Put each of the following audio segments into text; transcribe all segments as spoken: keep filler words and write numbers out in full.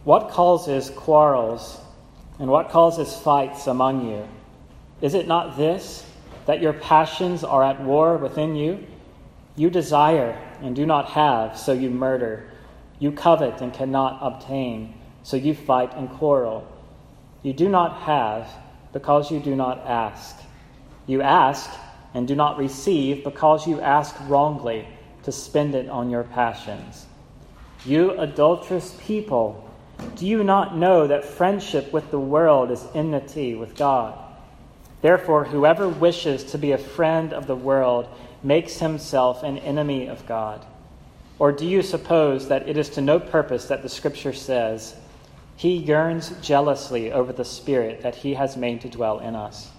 what causes quarrels and what causes fights among you? Is it not this, that your passions are at war within you? You desire and do not have, so you murder. You covet and cannot obtain, so you fight and quarrel. You do not have because you do not ask. You ask and do not receive because you ask wrongly to spend it on your passions. You adulterous people, do you not know that friendship with the world is enmity with God? Therefore, whoever wishes to be a friend of the world makes himself an enemy of God. Or do you suppose that it is to no purpose that the Scripture says, He yearns jealously over the Spirit that He has made to dwell in us?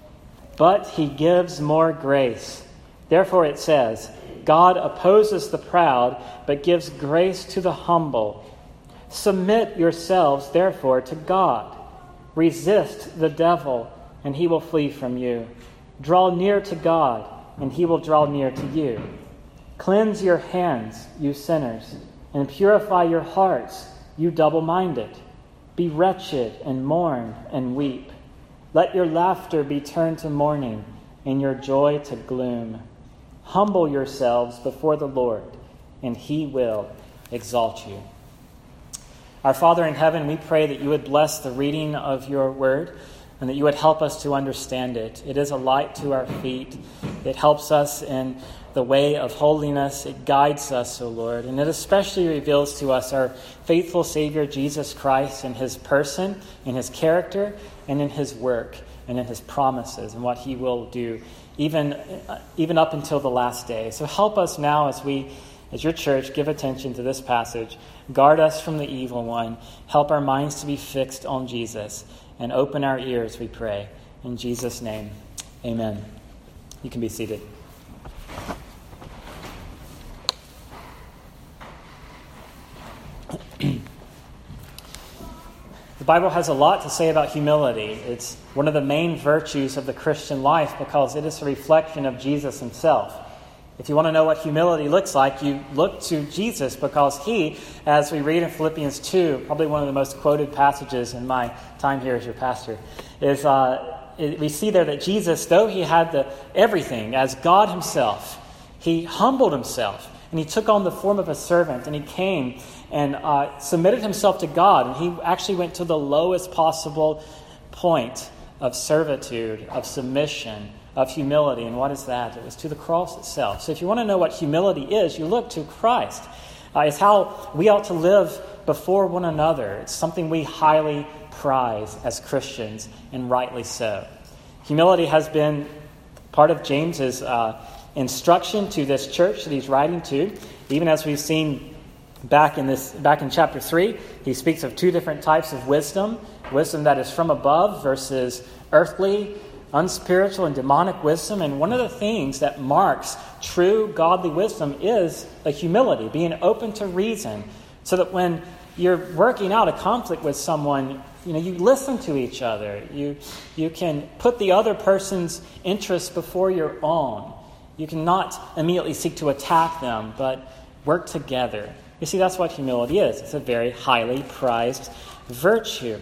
But He gives more grace. Therefore it says, God opposes the proud, but gives grace to the humble. Submit yourselves, therefore, to God. Resist the devil, and he will flee from you. Draw near to God, and He will draw near to you. Cleanse your hands, you sinners, and purify your hearts, you double-minded. Be wretched and mourn and weep. Let your laughter be turned to mourning, and your joy to gloom. Humble yourselves before the Lord, and He will exalt you. Our Father in heaven, we pray that you would bless the reading of your word, and that you would help us to understand it. It is a light to our feet. It helps us in the way of holiness. It guides us, O Lord. And it especially reveals to us our faithful Savior, Jesus Christ, in His person, in His character, and in His work, and in His promises, and what He will do, even, even up until the last day. So help us now as we, as your church, give attention to this passage. Guard us from the evil one. Help our minds to be fixed on Jesus. And open our ears, we pray. In Jesus' name, amen. You can be seated. The Bible has a lot to say about humility. It's one of the main virtues of the Christian life because it is a reflection of Jesus Himself. If you want to know what humility looks like, you look to Jesus because He, as we read in Philippians two, probably one of the most quoted passages in my time here as your pastor, is uh, it, we see there that Jesus, though He had the everything as God Himself, He humbled Himself and He took on the form of a servant and He came and uh, submitted Himself to God. And He actually went to the lowest possible point of servitude, of submission, of humility. And what is that? It was to the cross itself. So if you want to know what humility is, you look to Christ. Uh, it's how we ought to live before one another. It's something we highly prize as Christians, and rightly so. Humility has been part of James's uh, instruction to this church that he's writing to. Even as we've seen back in this, back in chapter three, he speaks of two different types of wisdom. Wisdom that is from above versus earthly, unspiritual, and demonic wisdom. And one of the things that marks true godly wisdom is a humility, being open to reason, so that when you're working out a conflict with someone, you know, you listen to each other. You you can put the other person's interests before your own. You cannot immediately seek to attack them, but work together. You see, that's what humility is. It's a very highly prized virtue.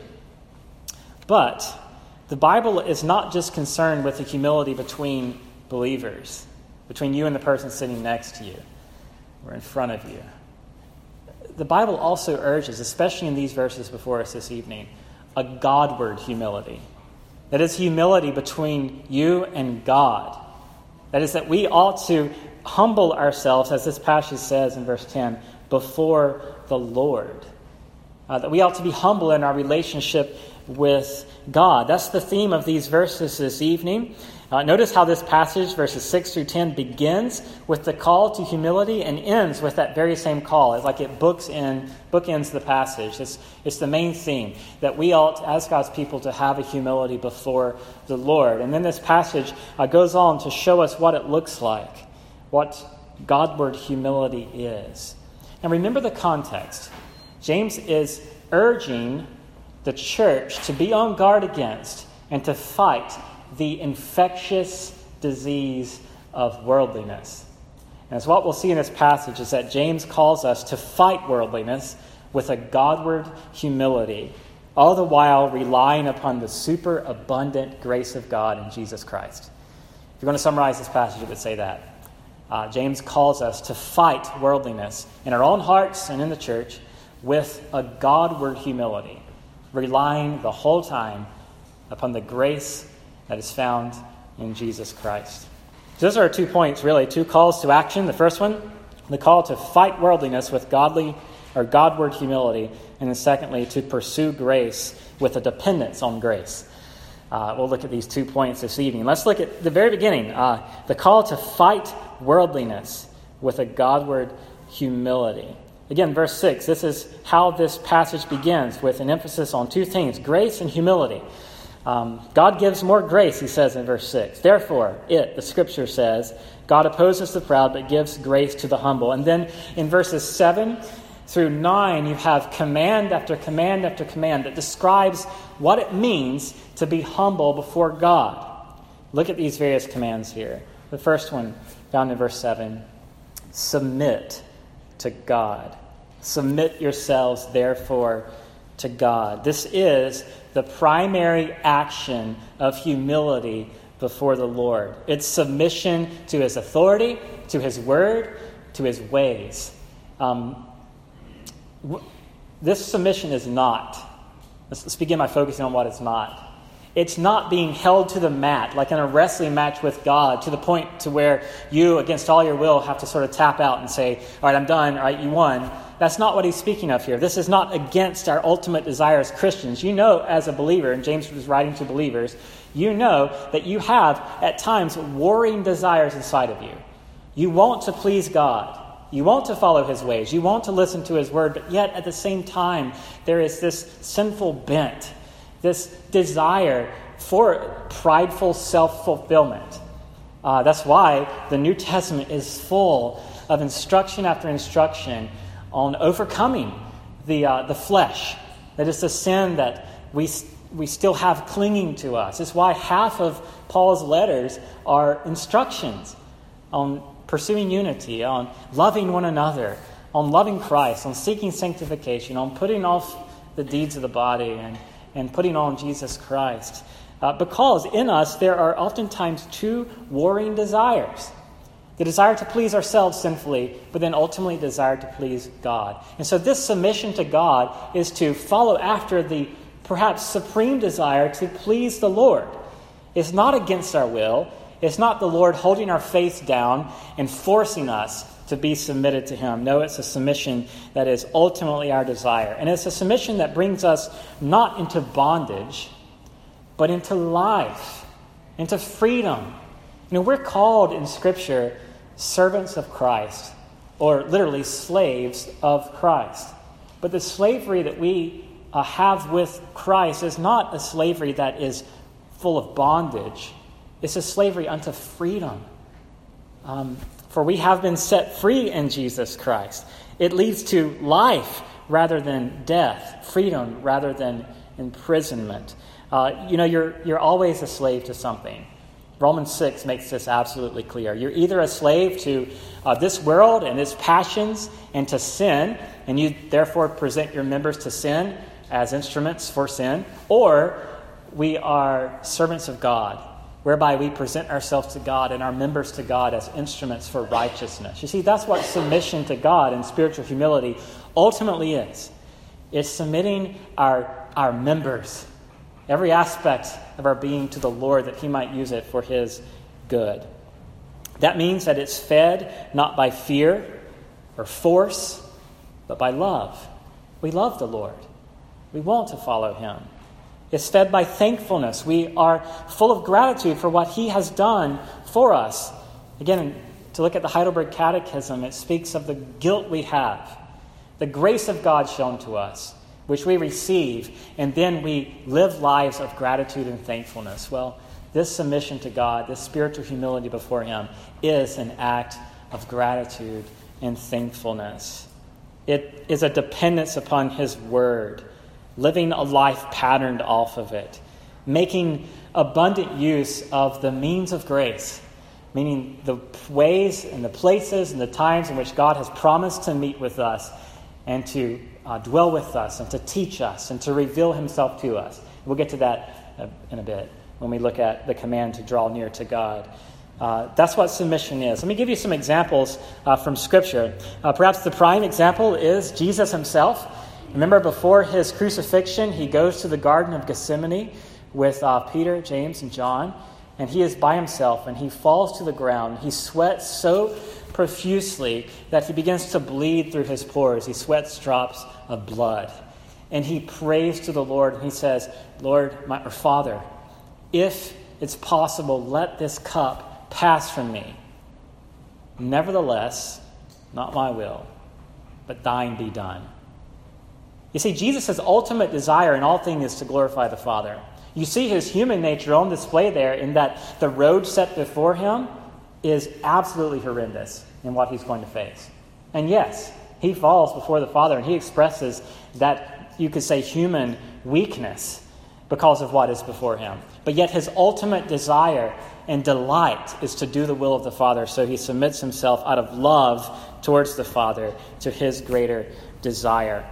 But the Bible is not just concerned with the humility between believers, between you and the person sitting next to you or in front of you. The Bible also urges, especially in these verses before us this evening, a Godward humility. That is humility between you and God. That is that we ought to humble ourselves, as this passage says in verse ten, before the Lord. Uh, that we ought to be humble in our relationship with God. That's the theme of these verses this evening. Uh, notice how this passage, verses six through ten, begins with the call to humility and ends with that very same call. It's like it books in, bookends the passage. It's, it's the main theme, that we ought, as God's people, to have a humility before the Lord. And then this passage uh, goes on to show us what it looks like, what Godward humility is. And remember the context. James is urging the church to be on guard against and to fight the infectious disease of worldliness. And as what we'll see in this passage is that James calls us to fight worldliness with a Godward humility, all the while relying upon the superabundant grace of God in Jesus Christ. If you're going to summarize this passage, it would say that. Uh, James calls us to fight worldliness in our own hearts and in the church with a Godward humility, relying the whole time upon the grace that is found in Jesus Christ. So those are our two points, really, two calls to action. The first one, the call to fight worldliness with godly or Godward humility, and then secondly, to pursue grace with a dependence on grace. Uh, we'll look at these two points this evening. Let's look at the very beginning, uh, the call to fight worldliness with a Godward humility. Again, verse six, this is how this passage begins, with an emphasis on two things, grace and humility. Um, God gives more grace, he says in verse six. Therefore, it, the scripture says, God opposes the proud but gives grace to the humble. And then in verses seven through nine, you have command after command after command that describes what it means to be humble before God. Look at these various commands here. The first one, found in verse seven, submit to God. Submit yourselves, therefore, to God. This is the primary action of humility before the Lord. It's submission to his authority, to his word, to his ways. Um, w- this submission is not, let's, let's begin by focusing on what it's not. It's not being held to the mat, like in a wrestling match with God, to the point to where you, against all your will, have to sort of tap out and say, all right, I'm done, all right, you won. That's not what he's speaking of here. This is not against our ultimate desire as Christians. You know, as a believer, and James was writing to believers, you know that you have, at times, warring desires inside of you. You want to please God. You want to follow his ways. You want to listen to his word, but yet at the same time, there is this sinful bent, this desire for prideful self-fulfillment. Uh, that's why the New Testament is full of instruction after instruction on overcoming the uh, the flesh. That is the sin that we we still have clinging to us. It's why half of Paul's letters are instructions on pursuing unity, on loving one another, on loving Christ, on seeking sanctification, on putting off the deeds of the body and, and putting on Jesus Christ. Uh, because in us there are oftentimes two warring desires. The desire to please ourselves sinfully, but then ultimately desire to please God. And so this submission to God is to follow after the perhaps supreme desire to please the Lord. It's not against our will. It's not the Lord holding our faith down and forcing us to be submitted to him. No, it's a submission that is ultimately our desire. And it's a submission that brings us not into bondage, but into life, into freedom. You know, we're called in Scripture servants of Christ, or literally slaves of Christ. But the slavery that we uh, have with Christ is not a slavery that is full of bondage. It's a slavery unto freedom. Um, for we have been set free in Jesus Christ. It leads to life rather than death, freedom rather than imprisonment. Uh, you know, you're you're always a slave to something. Romans six makes this absolutely clear. You're either a slave to uh, this world and its passions and to sin, and you therefore present your members to sin as instruments for sin, or we are servants of God, whereby we present ourselves to God and our members to God as instruments for righteousness. You see, that's what submission to God and spiritual humility ultimately is. It's submitting our, our members, every aspect of our being, to the Lord, that he might use it for his good. That means that it's fed not by fear or force, but by love. We love the Lord. We want to follow him. It's fed by thankfulness. We are full of gratitude for what he has done for us. Again, to look at the Heidelberg Catechism, it speaks of the guilt we have, the grace of God shown to us, which we receive, and then we live lives of gratitude and thankfulness. Well, this submission to God, this spiritual humility before him, is an act of gratitude and thankfulness. It is a dependence upon his word, living a life patterned off of it, making abundant use of the means of grace, meaning the ways and the places and the times in which God has promised to meet with us, and to uh, dwell with us and to teach us and to reveal himself to us. We'll get to that uh, in a bit when we look at the command to draw near to God. Uh, that's what submission is. Let me give you some examples uh, from Scripture. Uh, perhaps the prime example is Jesus himself. Remember, before his crucifixion, he goes to the Garden of Gethsemane with uh, Peter, James, and John, and he is by himself, and he falls to the ground. He sweats so profusely that he begins to bleed through his pores. He sweats drops of blood. And he prays to the Lord, and he says, Lord, my or Father, if it's possible, let this cup pass from me. Nevertheless, not my will, but thine be done. You see, Jesus' ultimate desire in all things is to glorify the Father. You see his human nature on display there in that the road set before him is absolutely horrendous in what he's going to face. And yes, he falls before the Father, and he expresses that, you could say, human weakness because of what is before him. But yet his ultimate desire and delight is to do the will of the Father, so he submits himself out of love towards the Father to his greater desire.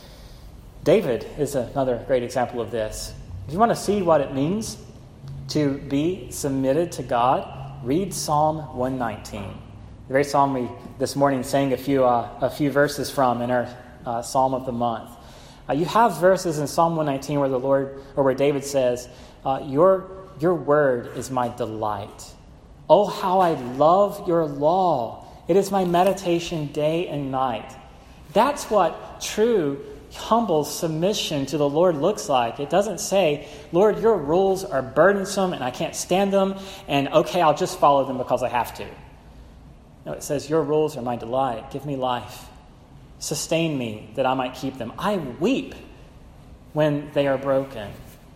David is another great example of this. If you want to see what it means to be submitted to God, read Psalm one nineteen. The very psalm we this morning sang a few uh, a few verses from in our uh, Psalm of the month. Uh, you have verses in Psalm one nineteen where the Lord, or where David says, uh, "Your your word is my delight. Oh, how I love your law! It is my meditation day and night." That's what true humble submission to the Lord looks like. It doesn't say, Lord, your rules are burdensome and I can't stand them, and okay, I'll just follow them because I have to. No, it says, your rules are my delight. Give me life. Sustain me that I might keep them. I weep when they are broken.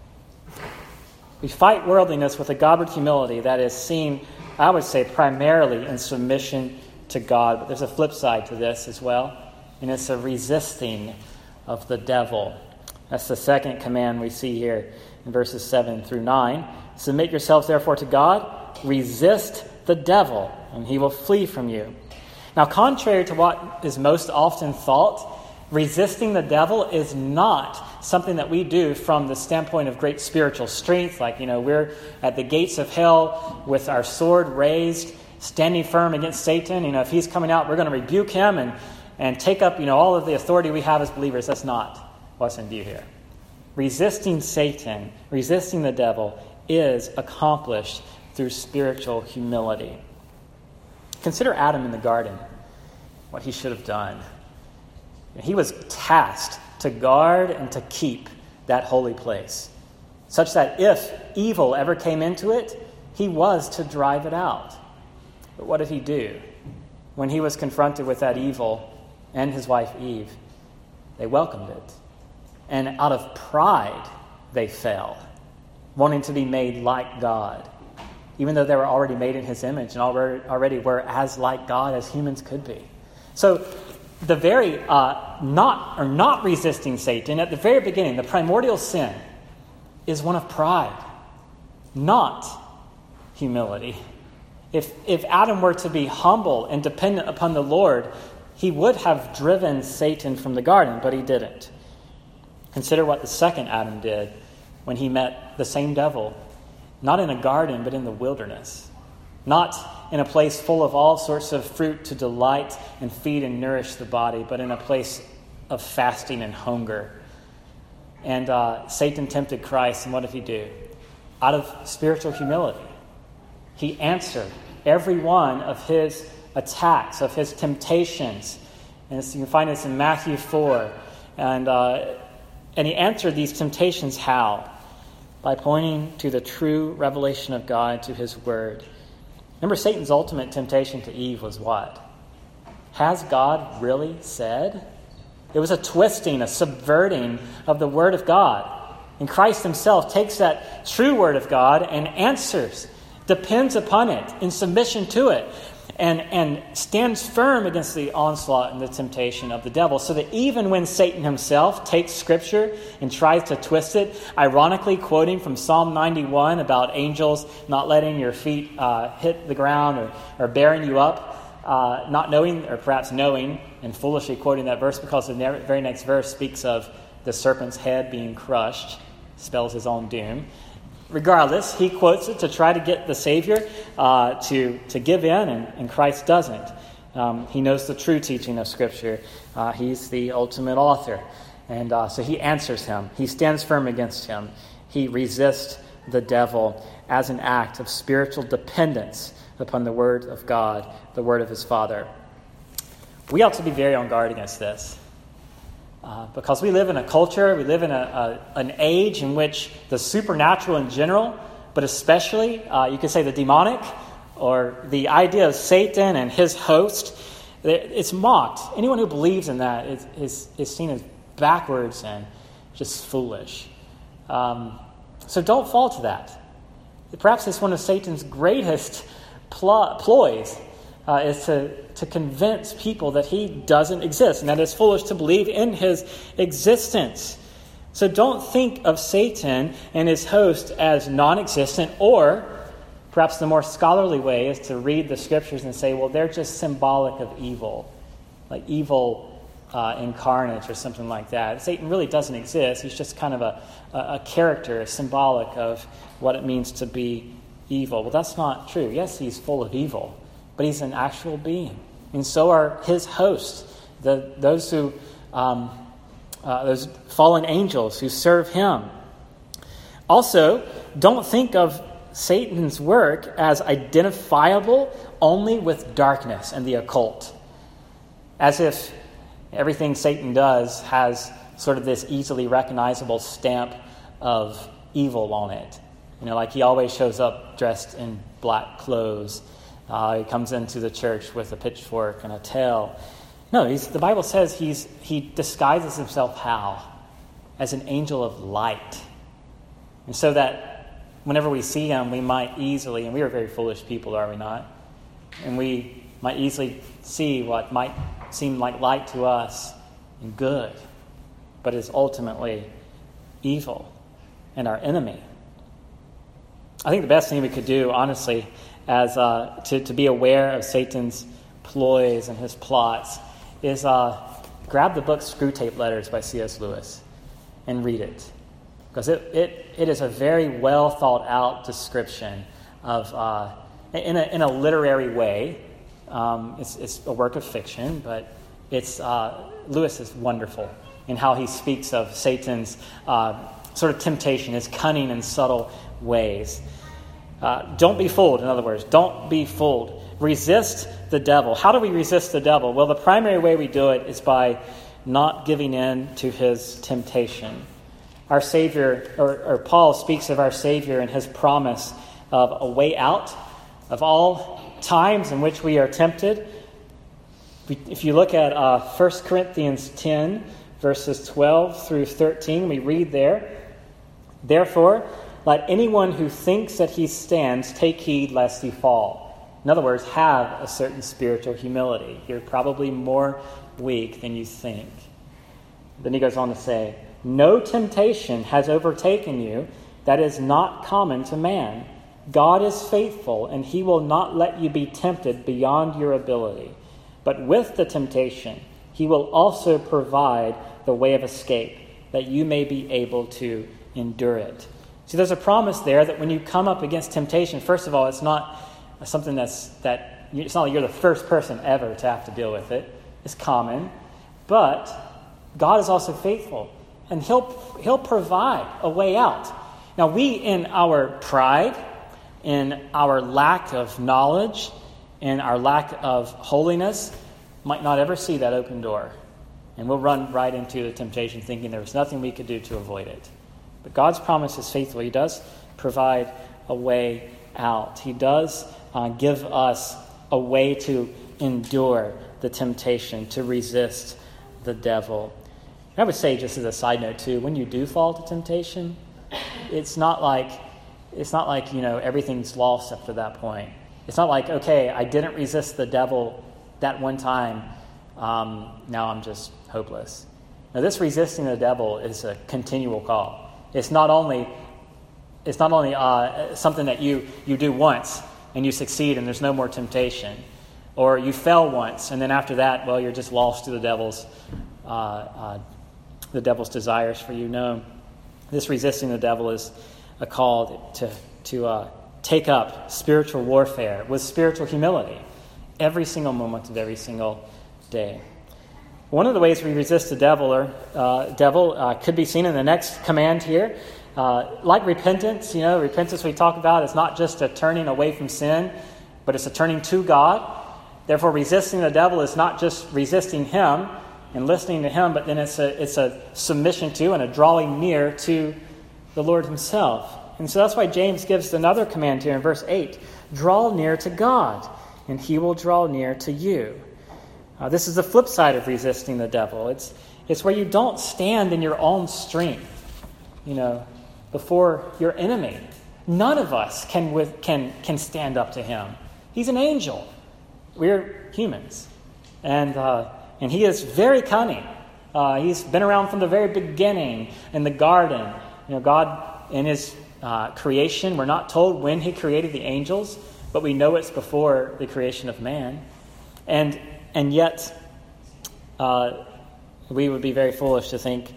We fight worldliness with a godward humility that is seen, I would say, primarily in submission to God. But there's a flip side to this as well, and it's a resisting of the devil. That's the second command we see here in verses seven through nine. Submit yourselves therefore to God, resist the devil, and he will flee from you. Now, contrary to what is most often thought, resisting the devil is not something that we do from the standpoint of great spiritual strength, like, you know, we're at the gates of hell with our sword raised, standing firm against Satan. You know, if he's coming out, we're going to rebuke him and and take up, you know, all of the authority we have as believers. That's not what's in view here. Resisting Satan, resisting the devil, is accomplished through spiritual humility. Consider Adam in the garden, what he should have done. He was tasked to guard and to keep that holy place, such that if evil ever came into it, he was to drive it out. But what did he do? When he was confronted with that evil, and his wife Eve, they welcomed it. And out of pride, they fell, wanting to be made like God, even though they were already made in his image and already, already were as like God as humans could be. So the very uh, not or not resisting Satan at the very beginning, the primordial sin, is one of pride, not humility. If if Adam were to be humble and dependent upon the Lord, he would have driven Satan from the garden, but he didn't. Consider what the second Adam did when he met the same devil, not in a garden, but in the wilderness. Not in a place full of all sorts of fruit to delight and feed and nourish the body, but in a place of fasting and hunger. And uh, Satan tempted Christ, and what did he do? Out of spiritual humility, he answered every one of his attacks, of his temptations. And you can find this in Matthew four. And uh, and he answered these temptations how? By pointing to the true revelation of God, to his word. Remember, Satan's ultimate temptation to Eve was what? Has God really said? It was a twisting, a subverting of the word of God. And Christ himself takes that true word of God and answers, depends upon it, in submission to it, and, and stands firm against the onslaught and the temptation of the devil, so that even when Satan himself takes Scripture and tries to twist it, ironically quoting from Psalm ninety-one about angels not letting your feet uh, hit the ground or, or bearing you up, uh, not knowing, or perhaps knowing, and foolishly quoting that verse because the very next verse speaks of the serpent's head being crushed, spells his own doom. Regardless, he quotes it to try to get the Savior uh, to, to give in, and, and Christ doesn't. Um, he knows the true teaching of Scripture. Uh, he's the ultimate author. And uh, so he answers him. He stands firm against him. He resists the devil as an act of spiritual dependence upon the Word of God, the Word of his Father. We ought to be very on guard against this. Uh, because we live in a culture, we live in a, a an age in which the supernatural in general, but especially, uh, you could say the demonic, or the idea of Satan and his host, it's mocked. Anyone who believes in that is, is, is seen as backwards and just foolish. Um, so don't fall to that. Perhaps it's one of Satan's greatest pl- ploys, uh, is to, to convince people that he doesn't exist and that it's foolish to believe in his existence. So don't think of Satan and his host as non-existent, or perhaps the more scholarly way is to read the Scriptures and say, well, they're just symbolic of evil, like evil uh, incarnate or something like that. Satan really doesn't exist. He's just kind of a, a, a character, symbolic of what it means to be evil. Well, that's not true. Yes, he's full of evil, but he's an actual being. And so are his hosts, the, those who, um, uh, those fallen angels who serve him. Also, don't think of Satan's work as identifiable only with darkness and the occult, as if everything Satan does has sort of this easily recognizable stamp of evil on it. You know, like he always shows up dressed in black clothes. Uh, he comes into the church with a pitchfork and a tail. No, he's, the Bible says he's he disguises himself how? As an angel of light. And so that whenever we see him, we might easily, and we are very foolish people, are we not? And we might easily see what might seem like light to us and good, but is ultimately evil and our enemy. I think the best thing we could do, honestly, as uh, to, to be aware of Satan's ploys and his plots, is uh, grab the book Screwtape Letters by C S Lewis and read it. Because it, it, it is a very well thought out description of, uh, in, a, in a literary way, um, it's, it's a work of fiction, but it's uh, Lewis is wonderful in how he speaks of Satan's uh, sort of temptation, his cunning and subtle ways. Uh, don't be fooled, in other words. Don't be fooled. Resist the devil. How do we resist the devil? Well, the primary way we do it is by not giving in to his temptation. Our Savior, or, or Paul speaks of our Savior and his promise of a way out of all times in which we are tempted. If you look at uh, First Corinthians ten, verses twelve through thirteen, we read there, "Therefore, let anyone who thinks that he stands take heed lest he fall." In other words, have a certain spiritual humility. You're probably more weak than you think. Then he goes on to say, "No temptation has overtaken you that is not common to man. God is faithful, and he will not let you be tempted beyond your ability. But with the temptation, he will also provide the way of escape, that you may be able to endure it." See, there's a promise there that when you come up against temptation, first of all, it's not something that's that it's not like you're the first person ever to have to deal with it. It's common, but God is also faithful, and he'll he'll provide a way out. Now, we, in our pride, in our lack of knowledge, in our lack of holiness, might not ever see that open door, and we'll run right into the temptation, thinking there was nothing we could do to avoid it. But God's promise is faithful. He does provide a way out. He does uh, give us a way to endure the temptation, to resist the devil. I would say, just as a side note too, when you do fall to temptation, it's not like it's not like, you know, everything's lost up to that point. It's not like, okay, I didn't resist the devil that one time, um, now I'm just hopeless. Now, this resisting the devil is a continual call. It's not only it's not only uh, something that you, you do once and you succeed and there's no more temptation. Or you fell once, and then after that, well, you're just lost to the devil's uh, uh, the devil's desires for you. No, this resisting the devil is a call to to uh, take up spiritual warfare with spiritual humility every single moment of every single day. One of the ways we resist the devil or uh, devil uh, could be seen in the next command here. Uh, like repentance, you know, repentance we talk about is not just a turning away from sin, but it's a turning to God. Therefore, resisting the devil is not just resisting him and listening to him, but then it's a it's a submission to and a drawing near to the Lord himself. And so that's why James gives another command here in verse eight. Draw near to God, and he will draw near to you. Uh, this is the flip side of resisting the devil. It's it's where you don't stand in your own strength, you know, before your enemy. None of us can with, can can stand up to him. He's an angel. We're humans, and uh, and he is very cunning. Uh, he's been around from the very beginning in the garden. You know, God in His uh, creation. We're not told when He created the angels, but we know it's before the creation of man, and and yet uh, we would be very foolish to think,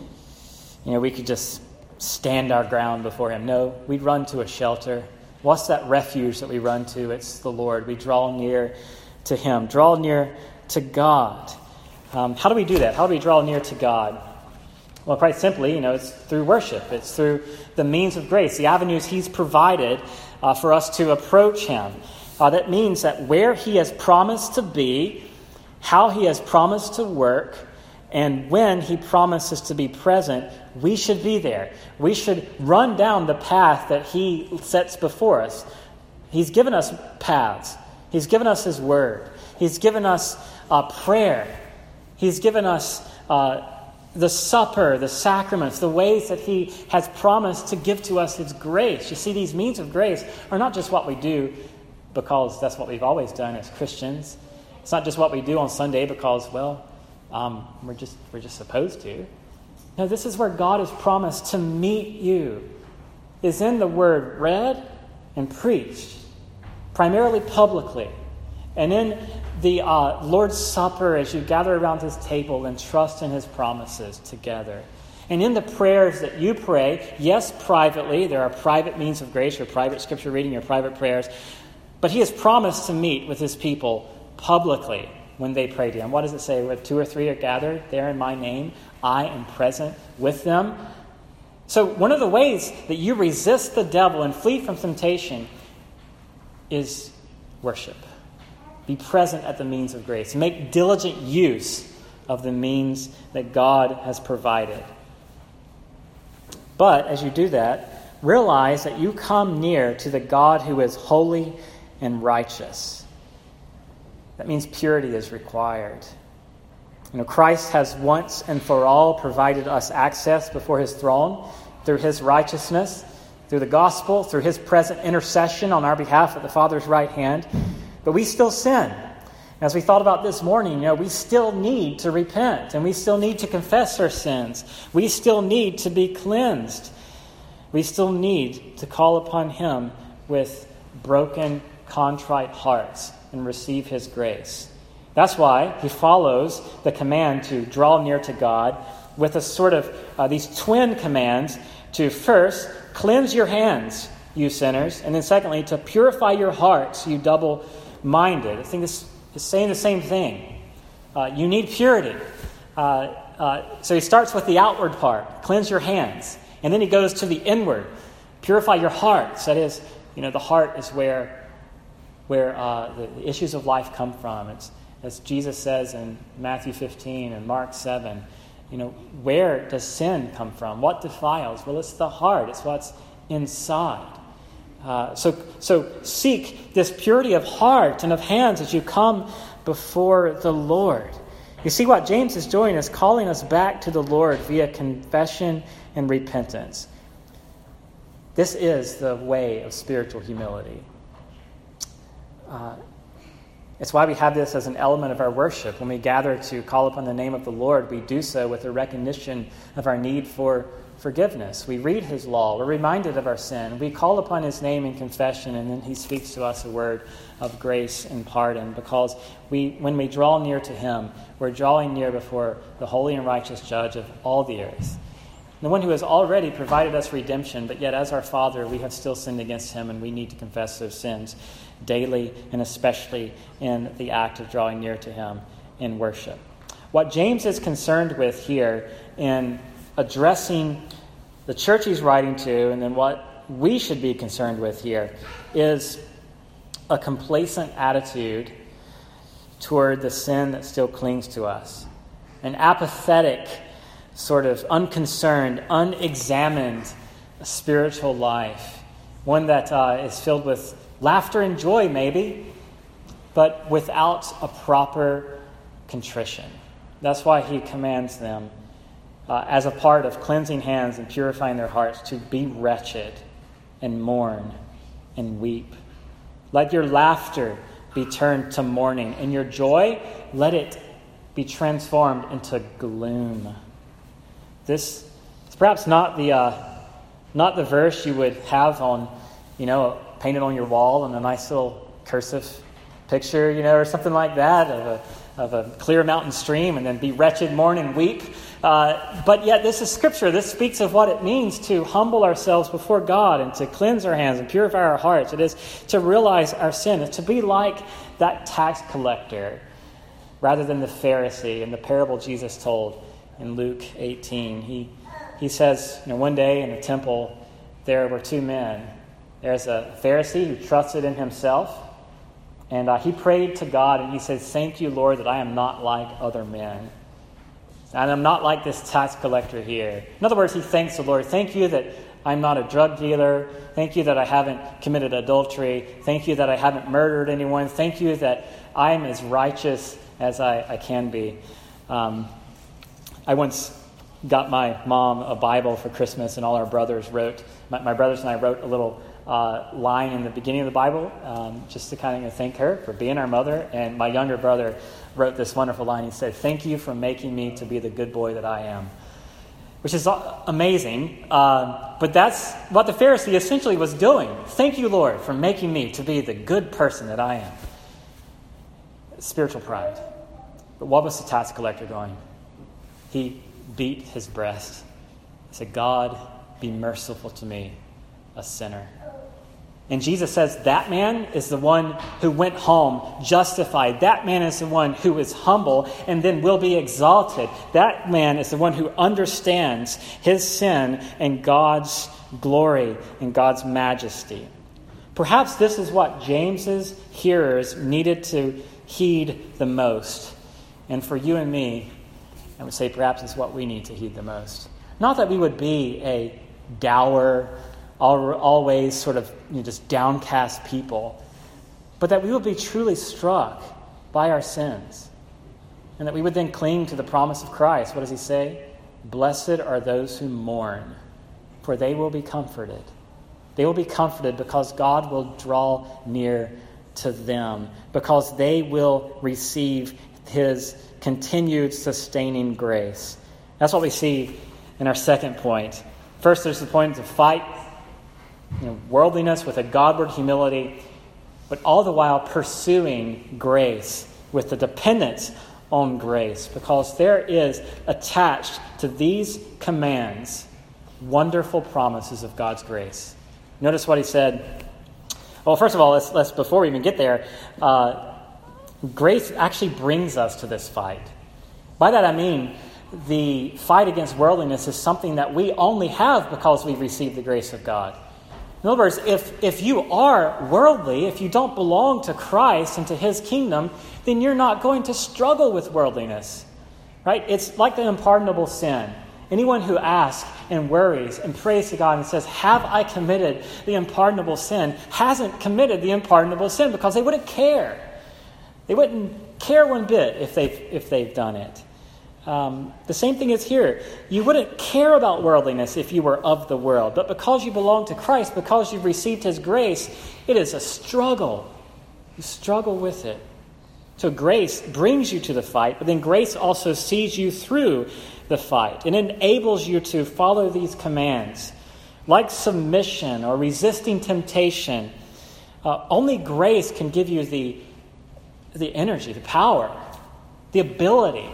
you know, we could just stand our ground before Him. No, we'd run to a shelter. What's that refuge that we run to? It's the Lord. We draw near to Him. Draw near to God. Um, how do we do that? How do we draw near to God? Well, quite simply, you know, it's through worship. It's through the means of grace, the avenues He's provided uh, for us to approach Him. Uh, that means that where He has promised to be, how He has promised to work, and when He promises to be present, we should be there. We should run down the path that He sets before us. He's given us paths. He's given us His Word. He's given us uh, prayer. He's given us uh, the supper, the sacraments, the ways that He has promised to give to us His grace. You see, these means of grace are not just what we do because that's what we've always done as Christians. It's not just what we do on Sunday because, well, um, we're just we're just supposed to. No, this is where God has promised to meet you. Is in the Word read and preached, primarily publicly, and in the uh, Lord's Supper as you gather around His table and trust in His promises together. And in the prayers that you pray, yes, privately, there are private means of grace, your private scripture reading, your private prayers, but He has promised to meet with His people publicly when they pray to Him. What does it say? Where two or three are gathered there in my name, I am present with them. So one of the ways that you resist the devil and flee from temptation is worship. Be present at the means of grace. Make diligent use of the means that God has provided. But as you do that, realize that you come near to the God who is holy and righteous. That means purity is required. You know, Christ has once and for all provided us access before His throne through His righteousness, through the gospel, through His present intercession on our behalf at the Father's right hand. But we still sin. As we thought about this morning, you know, we still need to repent, and we still need to confess our sins. We still need to be cleansed. We still need to call upon Him with broken, contrite hearts and receive His grace. That's why He follows the command to draw near to God with a sort of uh, these twin commands to first cleanse your hands, you sinners, and then secondly to purify your hearts, you double-minded. I think this is saying the same thing. Uh, you need purity. Uh, uh, so He starts with the outward part, cleanse your hands, and then He goes to the inward, purify your hearts. That is, you know, the heart is where where uh, the, the issues of life come from. It's as Jesus says in Matthew fifteen and Mark seven, you know, where does sin come from? What defiles? Well, it's the heart. It's what's inside. Uh, so, so seek this purity of heart and of hands as you come before the Lord. You see, what James is doing is calling us back to the Lord via confession and repentance. This is the way of spiritual humility. Uh, it's why we have this as an element of our worship. When we gather to call upon the name of the Lord, we do so with a recognition of our need for forgiveness. We read his law. We're reminded of our sin. We call upon his name in confession, and then he speaks to us a word of grace and pardon, because we, when we draw near to him, we're drawing near before the holy and righteous judge of all the earth, the one who has already provided us redemption, but yet as our Father, we have still sinned against him, and we need to confess those sins daily, and especially in the act of drawing near to him in worship. What James is concerned with here in addressing the church he's writing to, and then what we should be concerned with here, is a complacent attitude toward the sin that still clings to us. An apathetic, sort of unconcerned, unexamined spiritual life. One that uh, is filled with laughter and joy, maybe, but without a proper contrition. That's why he commands them, uh, as a part of cleansing hands and purifying their hearts, to be wretched and mourn and weep. Let your laughter be turned to mourning, and your joy, let it be transformed into gloom. This is perhaps not the uh, not the verse you would have on, you know, painted on your wall in a nice little cursive picture, you know, or something like that of a of a clear mountain stream, and then be wretched, mourn, and weep. Uh, but yet this is Scripture. This speaks of what it means to humble ourselves before God and to cleanse our hands and purify our hearts. It is to realize our sin. It's to be like that tax collector rather than the Pharisee in the parable Jesus told in Luke eighteen. He he says, you know, one day in the temple there were two men. There's a Pharisee who trusted in himself, and uh, he prayed to God, and he said, "Thank you, Lord, that I am not like other men. And I'm not like this tax collector here." In other words, he thanks the Lord. Thank you that I'm not a drug dealer. Thank you that I haven't committed adultery. Thank you that I haven't murdered anyone. Thank you that I'm as righteous as I, I can be. Um, I once got my mom a Bible for Christmas, and all our brothers wrote, my, my brothers and I wrote a little uh, line in the beginning of the Bible um, just to kind of thank her for being our mother. And my younger brother wrote this wonderful line. He said, "Thank you for making me to be the good boy that I am," which is amazing. Uh, but that's what the Pharisee essentially was doing. Thank you, Lord, for making me to be the good person that I am. Spiritual pride. But what was the tax collector doing? He beat his breast. He said, "God, be merciful to me, a sinner." And Jesus says that man is the one who went home justified. That man is the one who is humble and then will be exalted. That man is the one who understands his sin and God's glory and God's majesty. Perhaps this is what James's hearers needed to heed the most. And for you and me, I would say perhaps it's what we need to heed the most. Not that we would be a dour, always sort of, you know, just downcast people, but that we would be truly struck by our sins, and that we would then cling to the promise of Christ. What does he say? "Blessed are those who mourn, for they will be comforted." They will be comforted because God will draw near to them, because they will receive his continued sustaining grace. That's what we see in our second point. First, there's the point to fight you know, worldliness with a Godward humility, but all the while pursuing grace with the dependence on grace, because there is attached to these commands wonderful promises of God's grace. Notice what he said. Well, first of all, let's, let's before we even get there, uh, grace actually brings us to this fight. By that I mean the fight against worldliness is something that we only have because we've received the grace of God. In other words, if, if you are worldly, if you don't belong to Christ and to his kingdom, then you're not going to struggle with worldliness. Right? It's like the unpardonable sin. Anyone who asks and worries and prays to God and says, "Have I committed the unpardonable sin?" hasn't committed the unpardonable sin, because they wouldn't care. They wouldn't care one bit if they've, if they've done it. Um, the same thing is here. You wouldn't care about worldliness if you were of the world. But because you belong to Christ, because you've received his grace, it is a struggle. You struggle with it. So grace brings you to the fight, but then grace also sees you through the fight. It enables you to follow these commands, like submission or resisting temptation. Uh, only grace can give you the, the energy, the power, the ability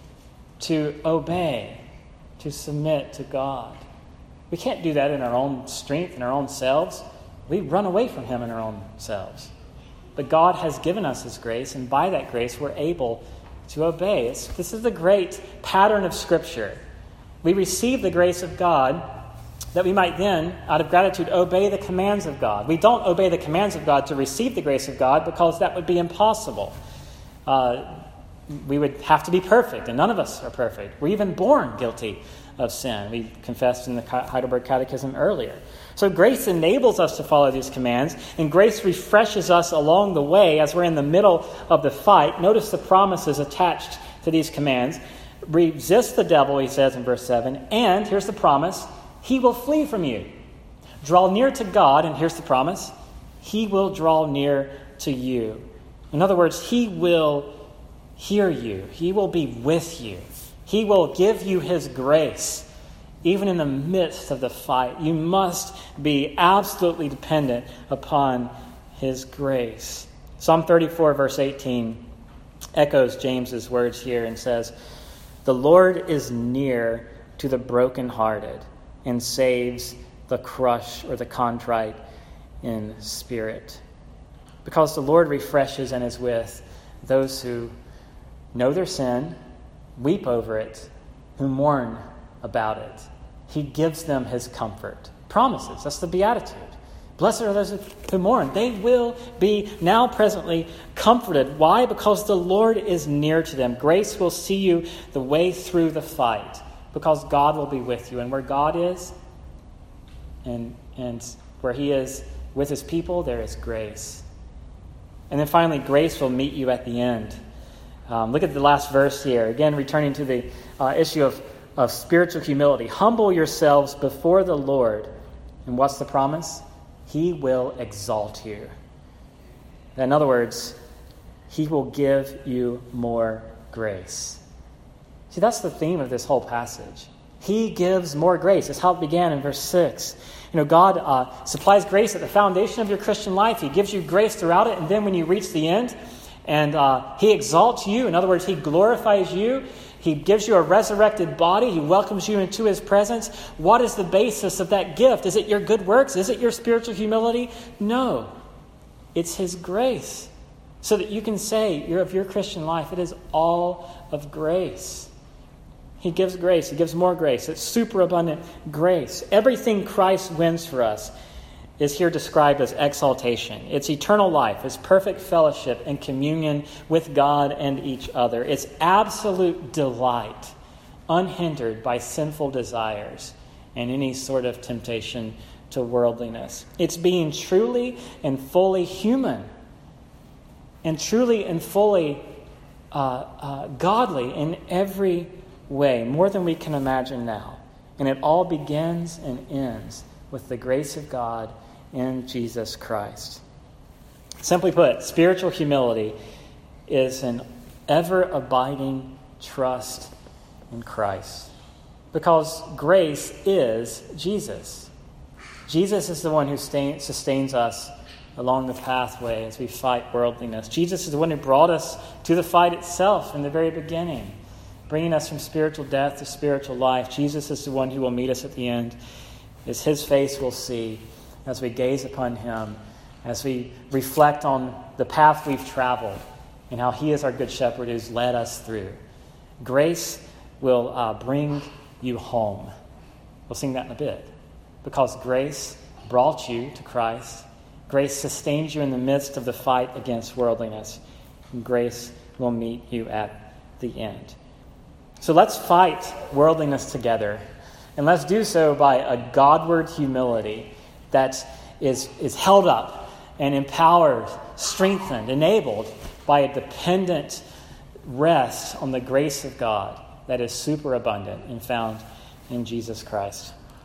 to obey, to submit to God. We can't do that in our own strength, in our own selves. We run away from Him in our own selves. But God has given us His grace, and by that grace we're able to obey. It's, this is the great pattern of Scripture. We receive the grace of God that we might then, out of gratitude, obey the commands of God. We don't obey the commands of God to receive the grace of God because that would be impossible. Uh, we would have to be perfect, and none of us are perfect. We're even born guilty of sin. We confessed in the Heidelberg Catechism earlier. So grace enables us to follow these commands, and grace refreshes us along the way as we're in the middle of the fight. Notice the promises attached to these commands. Resist the devil, he says in verse seven, and here's the promise, he will flee from you. Draw near to God, and here's the promise, he will draw near to you. In other words, he will hear you. He will be with you. He will give you his grace, even in the midst of the fight. You must be absolutely dependent upon his grace. Psalm thirty-four, verse eighteen, echoes James's words here and says, "The Lord is near to the brokenhearted and saves the crushed or the contrite in spirit." Because the Lord refreshes and is with those who know their sin, weep over it, who mourn about it. He gives them his comfort. Promises. That's the beatitude. Blessed are those who mourn. They will be now presently comforted. Why? Because the Lord is near to them. Grace will see you the way through the fight, because God will be with you. And where God is, and, and where he is with his people, there is grace. And then finally, grace will meet you at the end. Um, look at the last verse here. Again, returning to the uh, issue of, of spiritual humility. Humble yourselves before the Lord. And what's the promise? He will exalt you. In other words, he will give you more grace. See, that's the theme of this whole passage. He gives more grace. That's how it began in verse six. You know, God uh, supplies grace at the foundation of your Christian life. He gives you grace throughout it. And then when you reach the end, and uh, he exalts you. In other words, he glorifies you. He gives you a resurrected body. He welcomes you into his presence. What is the basis of that gift? Is it your good works? Is it your spiritual humility? No. It's his grace. So that you can say you're of your Christian life, it is all of grace. He gives grace. He gives more grace. It's superabundant grace. Everything Christ wins for us is here described as exaltation. It's eternal life. It's perfect fellowship and communion with God and each other. It's absolute delight, unhindered by sinful desires and any sort of temptation to worldliness. It's being truly and fully human and truly and fully uh, uh, godly in every way, more than we can imagine now. And it all begins and ends with the grace of God in Jesus Christ. Simply put, spiritual humility is an ever-abiding trust in Christ. Because grace is Jesus. Jesus is the one who sustains us along the pathway as we fight worldliness. Jesus is the one who brought us to the fight itself in the very beginning, bringing us from spiritual death to spiritual life. Jesus is the one who will meet us at the end, as his face we'll see as we gaze upon him, as we reflect on the path we've traveled and how he is our good shepherd who's led us through. Grace will uh, bring you home. We'll sing that in a bit. Because grace brought you to Christ. Grace sustains you in the midst of the fight against worldliness. And grace will meet you at the end. So let's fight worldliness together. And let's do so by a Godward humility that is, is held up and empowered, strengthened, enabled by a dependent rest on the grace of God that is superabundant and found in Jesus Christ.